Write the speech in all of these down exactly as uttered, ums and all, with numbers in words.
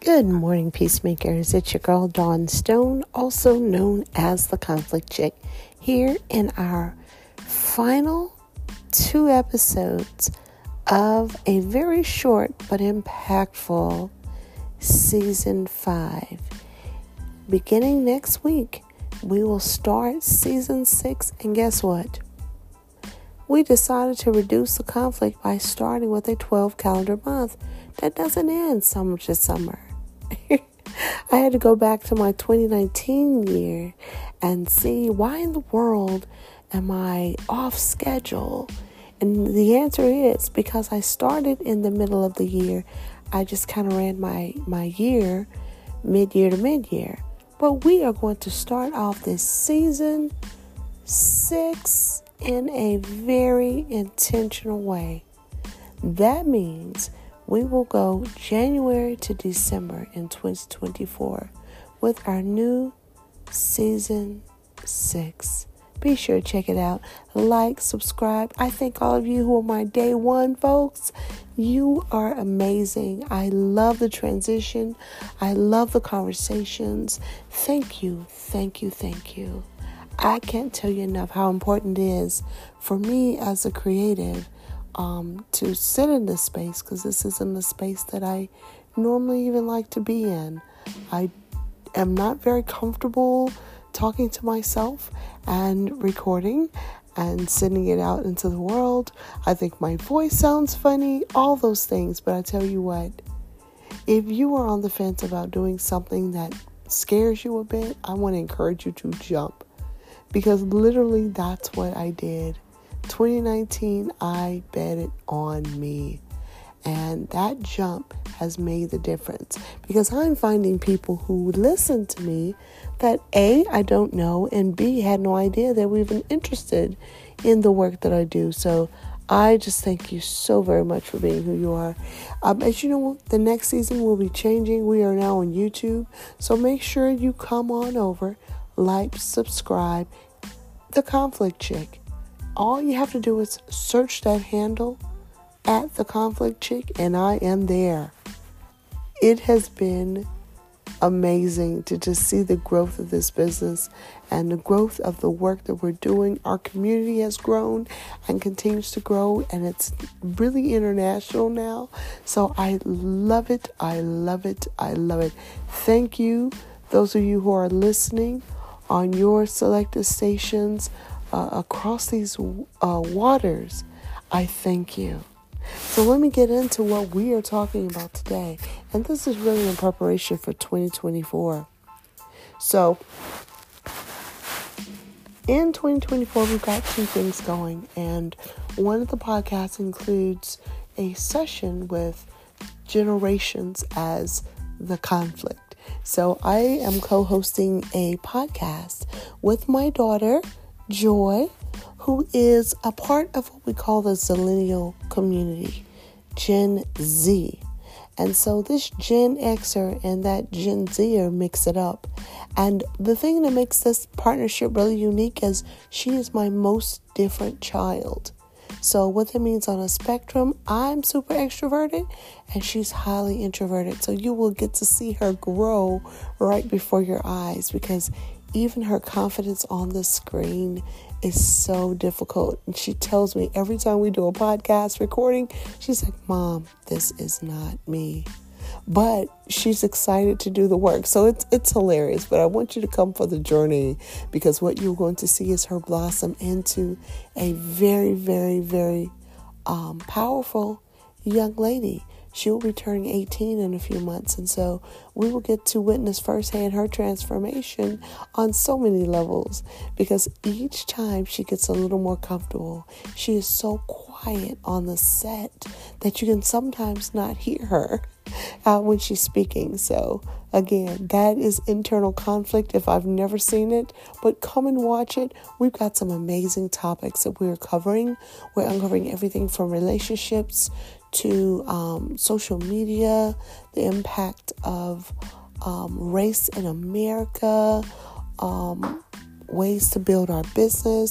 Good morning, peacemakers. It's your girl, Dawn Stone, also known as the Conflict Chick, here in our final two episodes of a very short but impactful season five. Beginning next week, we will start season six, and guess what? We decided to reduce the conflict by starting with a twelve calendar month that doesn't end summer to summer. I had to go back to my twenty nineteen year and see why in the world am I off schedule? And the answer is because I started in the middle of the year. I just kind of ran my, my year mid-year to mid-year. But we are going to start off this season six in a very intentional way. That means we will go January to December in twenty twenty-four with our new season six. Be sure to check it out. Like, subscribe. I thank all of you who are my day one folks. You are amazing. I love the transition. I love the conversations. Thank you, thank you, thank you. I can't tell you enough how important it is for me as a creative Um, to sit in this space, because this isn't the space that I normally even like to be in. I am not very comfortable talking to myself and recording and sending it out into the world. I think my voice sounds funny, all those things. But I tell you what, if you are on the fence about doing something that scares you a bit, I want to encourage you to jump, because literally that's what I did. twenty nineteen, I bet it on me. And that jump has made the difference, because I'm finding people who listen to me that A, I don't know, and B, had no idea they were even interested in the work that I do. So I just thank you so very much for being who you are. Um, as you know, the next season will be changing. We are now on YouTube. So make sure you come on over, like, subscribe, The Conflict Chick. All you have to do is search that handle at The Conflict Chick, and I am there. It has been amazing to just see the growth of this business and the growth of the work that we're doing. Our community has grown and continues to grow, and it's really international now. So I love it. I love it. I love it. Thank you, those of you who are listening on your selected stations Uh, across these uh, waters. I thank you. So let me get into what we are talking about today. And this is really in preparation for twenty twenty-four. So in twenty twenty-four, we've got two things going. And one of the podcasts includes a session with generations as the conflict. So I am co-hosting a podcast with my daughter, Joy, who is a part of what we call the Zillennial community, Gen Z. And so this Gen Xer and that Gen Zer mix it up. And the thing that makes this partnership really unique is she is my most different child. So what that means on a spectrum, I'm super extroverted and she's highly introverted. So you will get to see her grow right before your eyes, because even her confidence on the screen is so difficult. And she tells me every time we do a podcast recording, she's like, Mom, this is not me. But she's excited to do the work. So it's it's hilarious. But I want you to come for the journey, because what you're going to see is her blossom into a very, very, very um, powerful young lady. She will be turning eighteen in a few months. And so we will get to witness firsthand her transformation on so many levels, because each time she gets a little more comfortable, she is so quiet on the set that you can sometimes not hear her uh, when she's speaking. So again, that is internal conflict if I've never seen it, but come and watch it. We've got some amazing topics that we're covering. We're uncovering everything from relationships to um, social media, the impact of um, race in America, um, ways to build our business,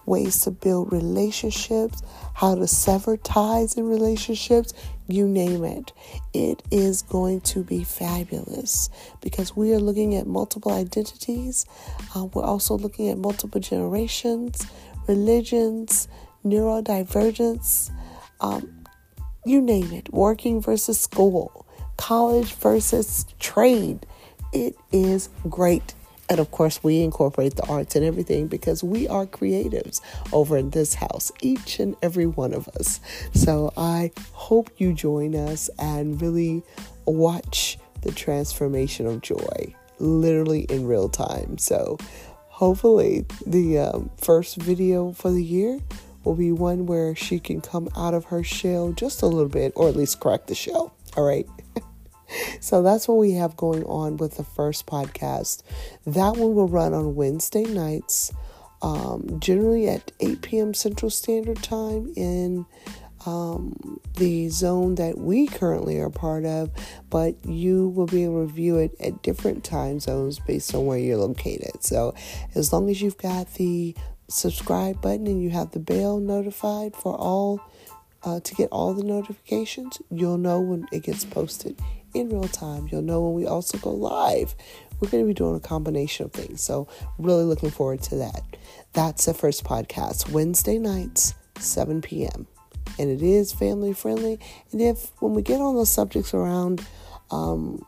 ways to build relationships, how to sever ties in relationships, you name it. It is going to be fabulous because we are looking at multiple identities. Uh, we're also looking at multiple generations, religions, neurodivergence, um, you name it, working versus school, college versus trade. It is great. And of course, we incorporate the arts and everything because we are creatives over in this house, each and every one of us. So I hope you join us and really watch the transformation of Joy, literally in real time. So hopefully the um, first video for the year will be one where she can come out of her shell just a little bit, or at least crack the shell. All right. So that's what we have going on with the first podcast. That one will run on Wednesday nights, um, generally at eight p.m. Central Standard Time in um, the zone that we currently are part of, but you will be able to view it at different time zones based on where you're located. So as long as you've got the subscribe button and you have the bell notified for all, uh, to get all the notifications, you'll know when it gets posted in real time. You'll know when we also go live. We're going to be doing a combination of things. So really looking forward to that. That's the first podcast, Wednesday nights, seven p.m. And it is family friendly. And if when we get on those subjects around um,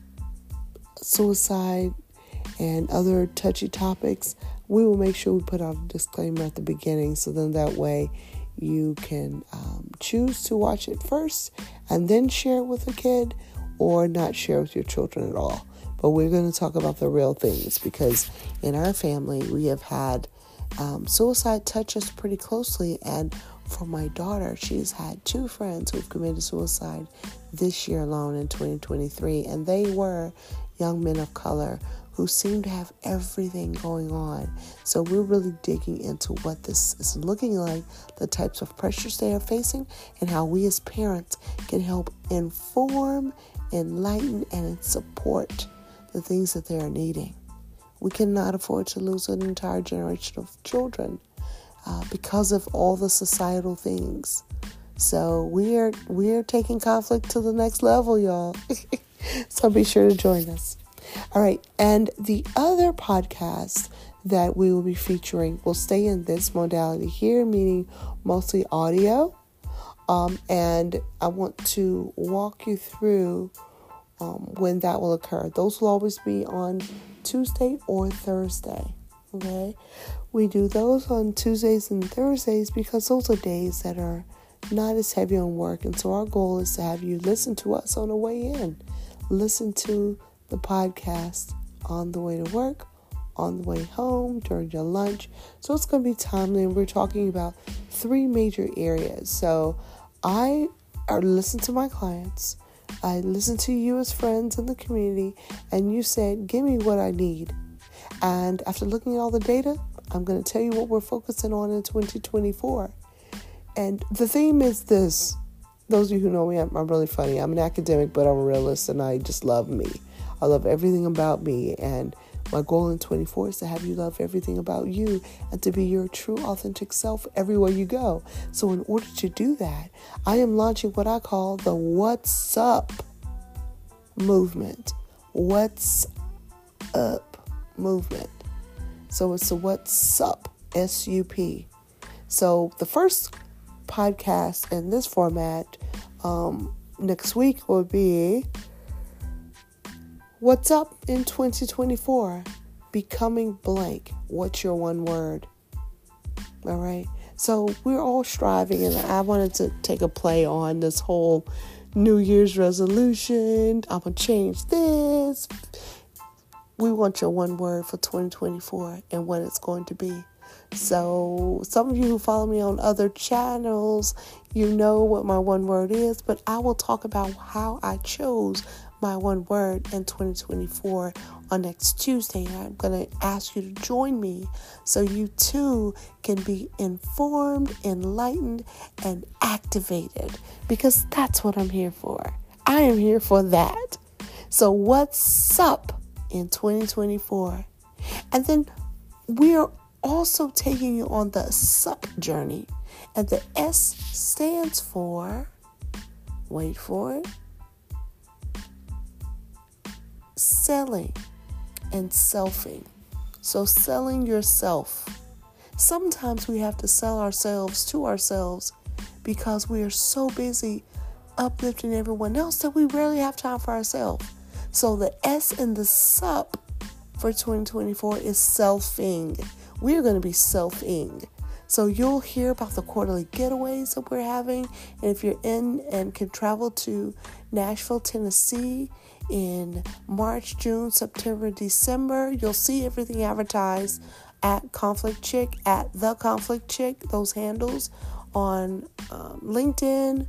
suicide and other touchy topics, we will make sure we put out a disclaimer at the beginning. So then that way you can um, choose to watch it first and then share it with a kid, or not share with your children at all. But we're going to talk about the real things because in our family, we have had um, suicide touch us pretty closely. And for my daughter, she's had two friends who've committed suicide this year alone in twenty twenty-three. And they were young men of color who seem to have everything going on. So we're really digging into what this is looking like, the types of pressures they are facing, and how we as parents can help inform, enlighten, and support the things that they are needing. We cannot afford to lose an entire generation of children uh, because of all the societal things. So we are we are taking conflict to the next level, y'all. So be sure to join us. All right, and the other podcast that we will be featuring will stay in this modality here, meaning mostly audio. Um, and I want to walk you through um, when that will occur. Those will always be on Tuesday or Thursday, okay? We do those on Tuesdays and Thursdays because those are days that are not as heavy on work. And so our goal is to have you listen to us on the way in. Listen to the podcast on the way to work, on the way home, during your lunch. So it's going to be timely, and we're talking about three major areas. So I I listen to my clients, I listen to you as friends in the community, and you said, give me what I need. And after looking at all the data, I'm going to tell you what we're focusing on in twenty twenty-four. And the theme is this. Those of you who know me, I'm, I'm really funny. I'm an academic, but I'm a realist, and I just love me. I love everything about me, and my goal in twenty-four is to have you love everything about you and to be your true, authentic self everywhere you go. So in order to do that, I am launching what I call the What's Up movement. What's Up movement. So it's the What's Up, S U P. So the first podcast in this format um, next week will be What's Up in twenty twenty-four? Becoming blank. What's your one word? All right. So we're all striving, and I wanted to take a play on this whole New Year's resolution. I'm going to change this. We want your one word for twenty twenty-four and what it's going to be. So some of you who follow me on other channels, you know what my one word is, but I will talk about how I chose my one word in twenty twenty-four on next Tuesday. I'm going to ask you to join me so you too can be informed, enlightened, and activated, because that's what I'm here for. I am here for that. So what's up in twenty twenty-four? And then we're also taking you on the sup journey. And the S stands for, wait for it, selling and selfing. So selling yourself. Sometimes we have to sell ourselves to ourselves because we are so busy uplifting everyone else that we rarely have time for ourselves. So the S in the sup for twenty twenty-four is selfing. We're going to be selfing. So you'll hear about the quarterly getaways that we're having. And if you're in and can travel to Nashville, Tennessee in March, June, September, December, you'll see everything advertised at Conflict Chick, at The Conflict Chick, those handles on um, LinkedIn.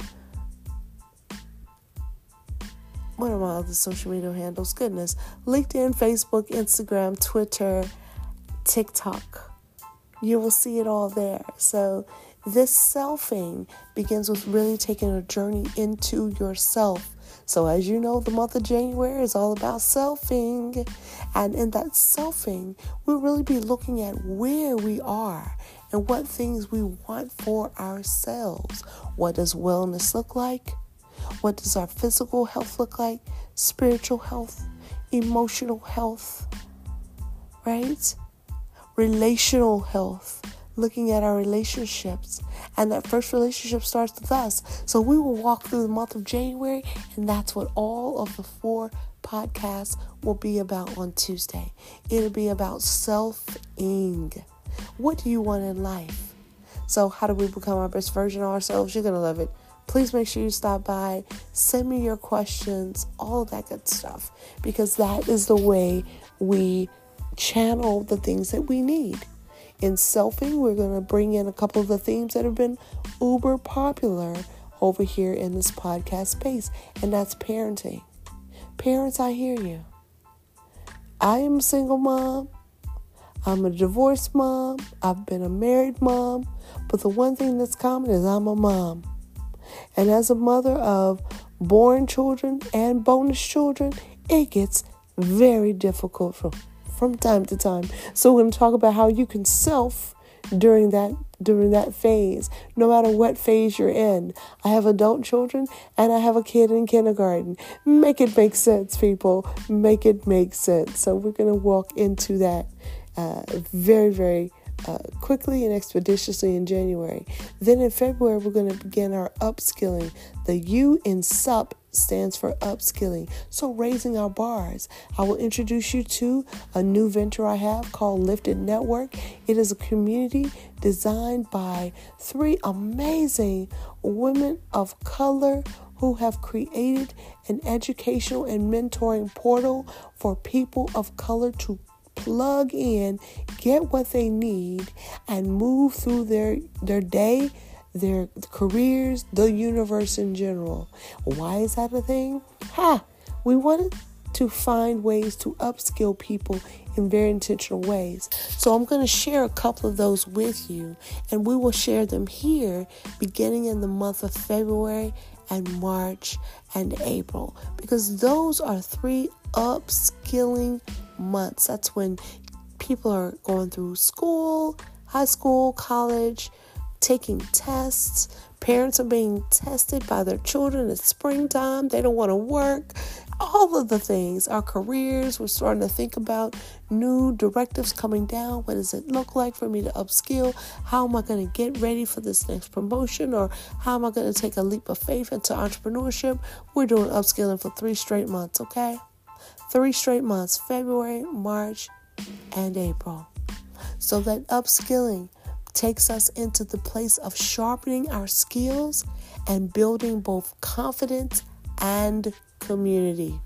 What are my other social media handles? Goodness. LinkedIn, Facebook, Instagram, Twitter, TikTok. You will see it all there. So this selfing begins with really taking a journey into yourself. So as you know, the month of January is all about selfing. And in that selfing, we'll really be looking at where we are and what things we want for ourselves. What does wellness look like? What does our physical health look like? Spiritual health, emotional health, right? Relational health, looking at our relationships. And that first relationship starts with us. So we will walk through the month of January, and that's what all of the four podcasts will be about on Tuesday. It'll be about selfing. What do you want in life? So how do we become our best version of ourselves? You're going to love it. Please make sure you stop by, send me your questions, all of that good stuff, because that is the way we channel the things that we need. In selfing, we're going to bring in a couple of the themes that have been uber popular over here in this podcast space, and that's parenting. Parents, I hear you. I am a single mom. I'm a divorced mom. I've been a married mom. But the one thing that's common is I'm a mom. And as a mother of born children and bonus children, it gets very difficult from, from time to time. So we're going to talk about how you can self during that during that phase, no matter what phase you're in. I have adult children and I have a kid in kindergarten. Make it make sense, people. Make it make sense. So we're going to walk into that uh, very, very Uh, quickly and expeditiously in January. Then in February, we're going to begin our upskilling. The U in SUP stands for upskilling. So raising our bars. I will introduce you to a new venture I have called Lifted Network. It is a community designed by three amazing women of color who have created an educational and mentoring portal for people of color to plug in, get what they need, and move through their their day, their careers, the universe in general. Why is that a thing? Ha! We wanted to find ways to upskill people in very intentional ways. So I'm going to share a couple of those with you, and we will share them here beginning in the month of February and March and April, because those are three upskilling months. That's when people are going through school, high school, college, taking tests. Parents are being tested by their children. It's springtime. They don't want to work. All of the things, our careers, we're starting to think about new directives coming down. What does it look like for me to upskill? How am I going to get ready for this next promotion? Or how am I going to take a leap of faith into entrepreneurship? We're doing upskilling for three straight months, okay? Three straight months, February, March, and April. So that upskilling takes us into the place of sharpening our skills and building both confidence and community.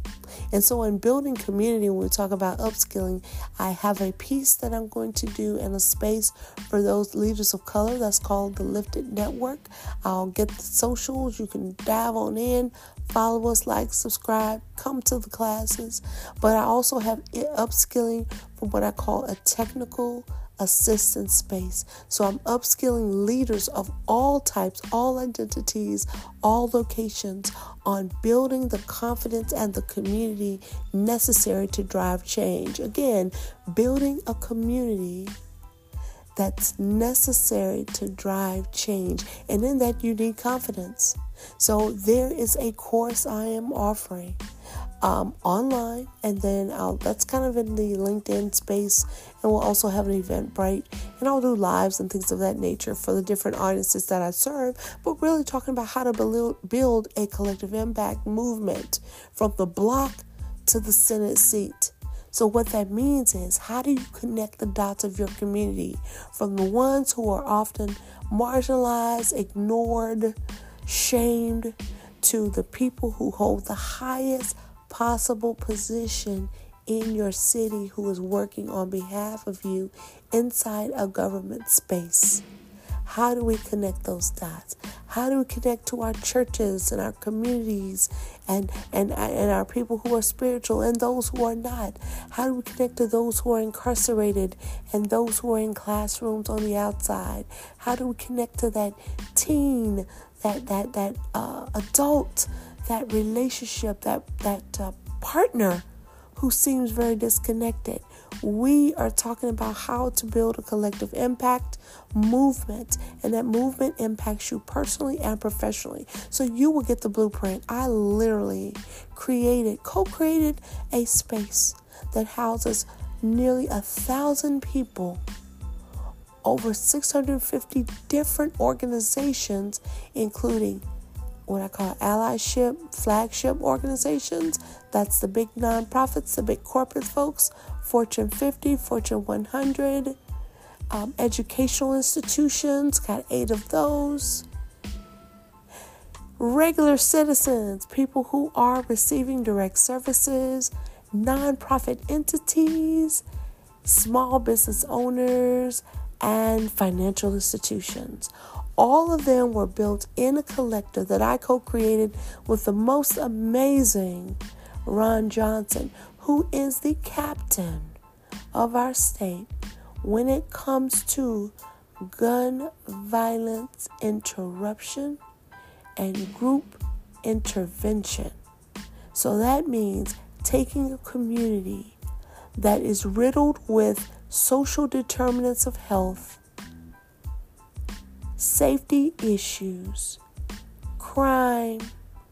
And so in building community, when we talk about upskilling, I have a piece that I'm going to do in a space for those leaders of color that's called the Lifted Network. I'll get the socials. You can dive on in, follow us, like, subscribe, come to the classes. But I also have upskilling from what I call a technical assistance space. So I'm upskilling leaders of all types, all identities, all locations on building the confidence and the community necessary to drive change. Again, building a community that's necessary to drive change. And in that, you need confidence. So there is a course I am offering um, online, and then I'll, that's kind of in the LinkedIn space, and we'll also have an Eventbrite, and I'll do lives and things of that nature for the different audiences that I serve, but really talking about how to build, build a collective impact movement from the block to the Senate seat. So what that means is, how do you connect the dots of your community from the ones who are often marginalized, ignored, shamed, to the people who hold the highest possible position in your city, who is working on behalf of you inside a government space? How do we connect those dots? How do we connect to our churches and our communities and, and, and our people who are spiritual and those who are not? How do we connect to those who are incarcerated and those who are in classrooms on the outside? How do we connect to that teen, that that that uh, adult, that relationship, that, that uh, partner who seems very disconnected? We are talking about how to build a collective impact movement, and that movement impacts you personally and professionally. So you will get the blueprint. I literally created, co-created a space that houses nearly a thousand people, over six hundred fifty different organizations, including what I call allyship, flagship organizations. That's the big nonprofits, the big corporate folks, Fortune fifty, Fortune one hundred, um, educational institutions, got eight of those. Regular citizens, people who are receiving direct services, nonprofit entities, small business owners, and financial institutions. All of them were built in a collective that I co-created with the most amazing Ron Johnson, who is the captain of our state when it comes to gun violence interruption and group intervention. So that means taking a community that is riddled with social determinants of health, safety issues, crime,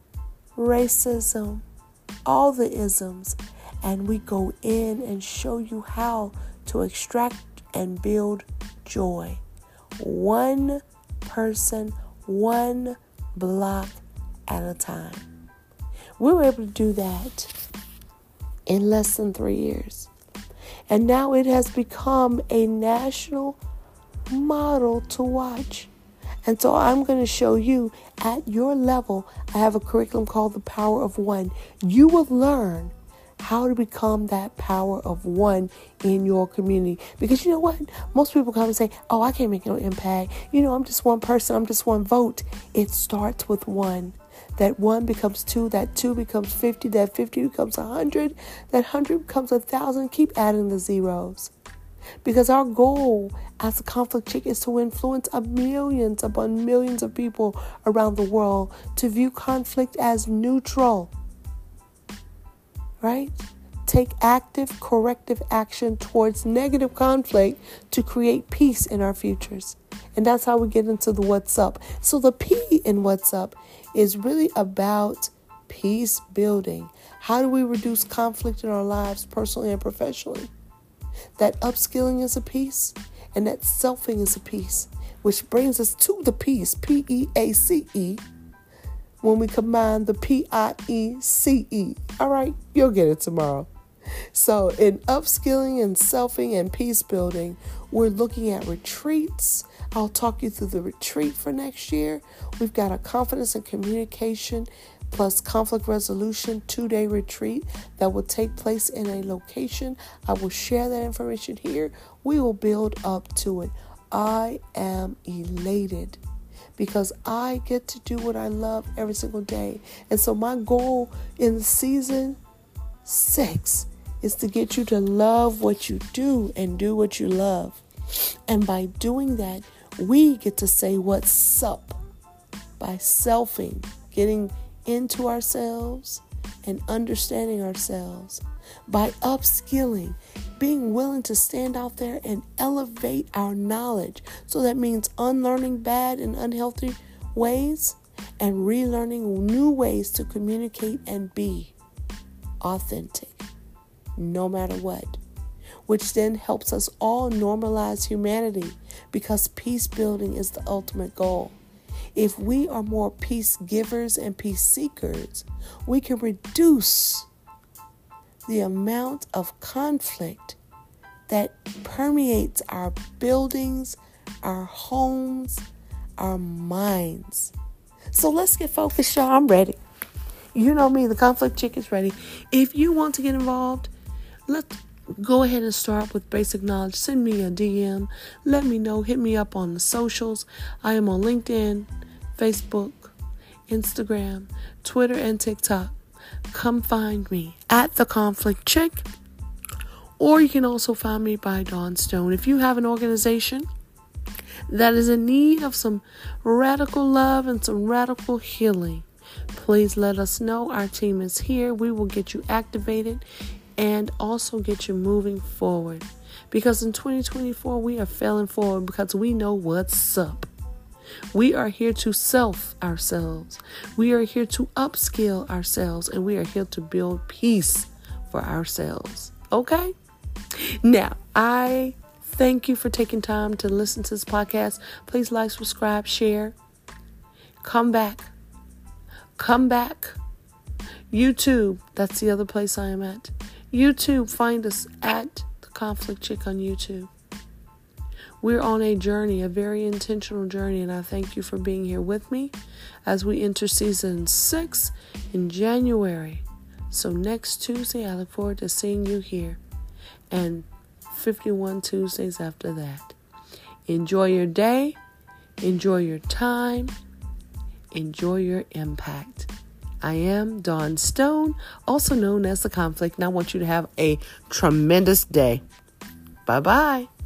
racism, all the isms, and we go in and show you how to extract and build joy. One person, one block at a time. We were able to do that in less than three years. And now it has become a national model to watch. And so I'm going to show you at your level. I have a curriculum called The Power of One. You will learn how to become that power of one in your community. Because you know what? Most people come and say, oh, I can't make no impact. You know, I'm just one person. I'm just one vote. It starts with one. That one becomes two, that two becomes fifty, that fifty becomes one hundred, that one hundred becomes one thousand. Keep adding the zeros. Because our goal as a conflict chick is to influence a millions upon millions of people around the world to view conflict as neutral. Right? Take active corrective action towards negative conflict to create peace in our futures. And that's how we get into the what's up. So the P in what's up is really about peace building. How do we reduce conflict in our lives, personally and professionally? That upskilling is a piece, and that selfing is a piece, which brings us to the peace, P E A C E, when we combine the P I E C E. All right, you'll get it tomorrow. So in upskilling and selfing and peace building, we're looking at retreats. I'll talk you through the retreat for next year. We've got a confidence and communication plus conflict resolution two-day retreat that will take place in a location. I will share that information here. We will build up to it. I am elated because I get to do what I love every single day. And so my goal in season six is to get you to love what you do and do what you love. And by doing that, we get to say what's up by selfing, getting into ourselves and understanding ourselves. by upskilling, being willing to stand out there and elevate our knowledge. So that means unlearning bad and unhealthy ways and relearning new ways to communicate and be authentic, no matter what, which then helps us all normalize humanity, because peace building is the ultimate goal. If we are more peace givers and peace seekers, we can reduce the amount of conflict that permeates our buildings, our homes, our minds. So let's get focused, y'all. I'm ready. You know me, the conflict chick is ready. If you want to get involved, let's go ahead and start with basic knowledge. Send me a D M. Let me know. Hit me up on the socials. I am on LinkedIn, Facebook, Instagram, Twitter, and TikTok. Come find me at The Conflict Chick. Or you can also find me by Dawn Stone. If you have an organization that is in need of some radical love and some radical healing, please let us know. Our team is here. We will get you activated and also get you moving forward. Because in twenty twenty-four, we are failing forward because we know what's up. We are here to self ourselves. We are here to upskill ourselves. And we are here to build peace for ourselves. Okay? Now, I thank you for taking time to listen to this podcast. Please like, subscribe, share. Come back. Come back. YouTube. That's the other place I am at. YouTube. Find us at The Conflict Chick on YouTube. We're on a journey, a very intentional journey, and I thank you for being here with me as we enter season six in January. So next Tuesday, I look forward to seeing you here, and fifty-one Tuesdays after that. Enjoy your day, enjoy your time, enjoy your impact. I am Dawn Stone, also known as The Conflict, and I want you to have a tremendous day. Bye-bye.